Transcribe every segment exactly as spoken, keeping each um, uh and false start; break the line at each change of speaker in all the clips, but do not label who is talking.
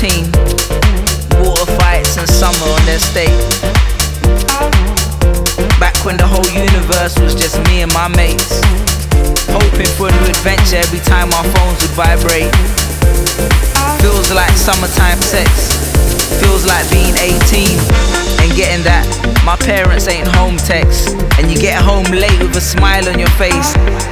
thirteen. Water fights and summer on their state. Back when the whole universe was just me and my mates. Hoping for a new adventure every time our phones would vibrate. Feels like summertime sex. Feels like being eighteen and getting that "my parents ain't home" text. And you get home late with a smile on your face.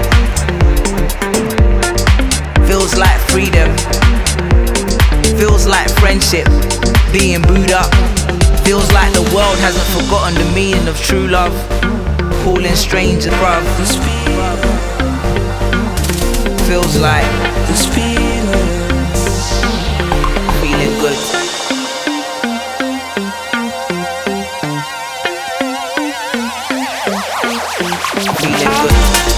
Feels like freedom. Feels like friendship being booed up. Feels like the world hasn't forgotten the meaning of true love. Calling strangers bruv. Feels like this feeling, feeling good. Feeling good.